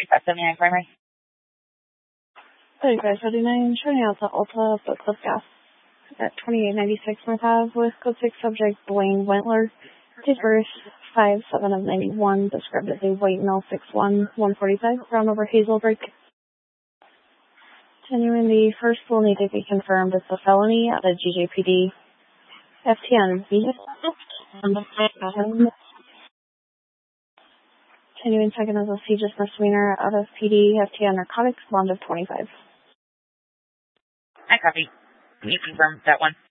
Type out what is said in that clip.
3579 primary. 3579, showing out to Alta, Foot Cliff Gas at 2896 North Ave with code 6 subject Blaine Wentler. Date birth 5/7 of 91, described as a white male 6'1", 145, brown over hazel break. Continuing, the first will need to be confirmed as a felony at a GJPD FTN vehicle. Continuing, second as a CJIS misdemeanor out of PD FTN narcotics, bond of 25. I copy. Can you confirm that one?